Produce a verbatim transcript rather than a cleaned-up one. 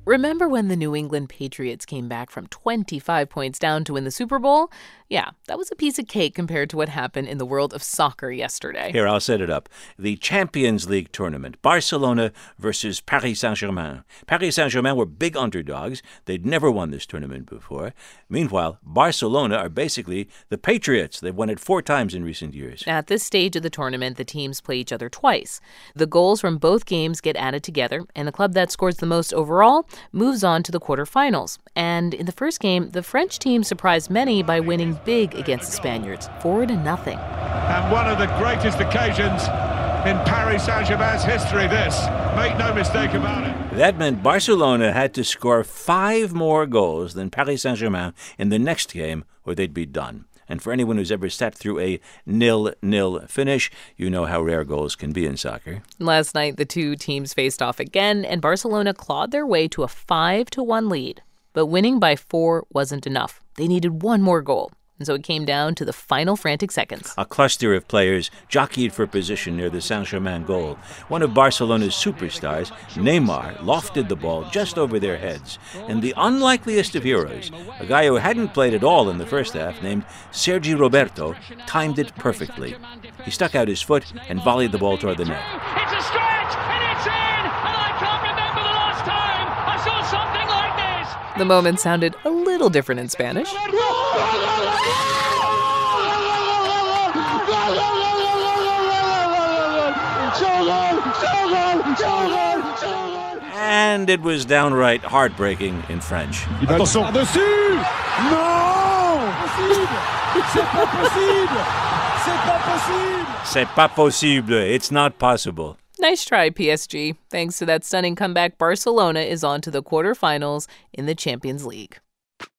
Remember when the New England Patriots came back from twenty-five points down to win the Super Bowl? Yeah, that was a piece of cake compared to what happened in the world of soccer yesterday. Here, I'll set it up. The Champions League tournament, Barcelona versus Paris Saint-Germain. Paris Saint-Germain were big underdogs. They'd never won this tournament before. Meanwhile, Barcelona are basically the Patriots. They've won it four times in recent years. At this stage of the tournament, the teams play each other twice. The goals from both games get added together, and the club that scores the most overall moves on to the quarterfinals. And in the first game, the French team surprised many by winning big against the Spaniards, four to nothing. And one of the greatest occasions in Paris Saint-Germain's history, this. Make no mistake about it. That meant Barcelona had to score five more goals than Paris Saint-Germain in the next game, or they'd be done. And for anyone who's ever sat through a nil-nil finish, you know how rare goals can be in soccer. Last night, the two teams faced off again, and Barcelona clawed their way to a five to one lead. But winning by four wasn't enough. They needed one more goal. And so it came down to the final frantic seconds. A cluster of players jockeyed for position near the Saint-Germain goal. One of Barcelona's superstars, Neymar, lofted the ball just over their heads. And the unlikeliest of heroes, a guy who hadn't played at all in the first half, named Sergi Roberto, timed it perfectly. He stuck out his foot and volleyed the ball toward the net. It's a stretch, and it's in! And I can't remember the last time I saw something like this! The moment sounded a little different in Spanish. And it was downright heartbreaking in French. Attention! Dessus! Non! C'est pas possible! C'est pas possible! C'est pas possible. It's not possible. Nice try, P S G. Thanks to that stunning comeback, Barcelona is on to the quarterfinals in the Champions League.